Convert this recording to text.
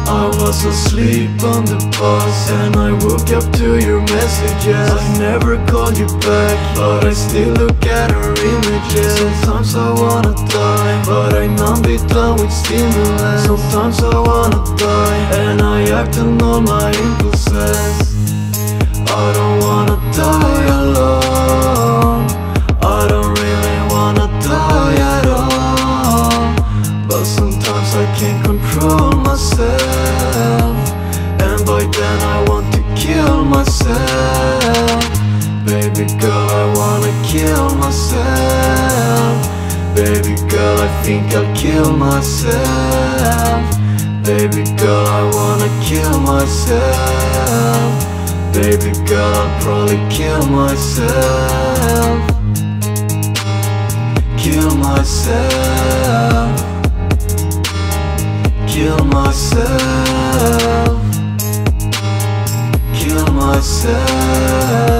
I was asleep on the bus and I woke up to your messages. I never called you back, but I still look at our images. Sometimes I wanna die, but I numb it down with stimulants. Sometimes I wanna die, and I act on all my impulses. I don't wanna die alone, I don't really wanna die at all. But sometimes I can't control myself, and by then I want to kill myself. Baby girl, I wanna kill myself. Baby girl, I think I'll kill myself. Baby girl, I wanna kill myself. Baby girl, I'll probably kill myself. Kill myself. Kill myself. Kill myself.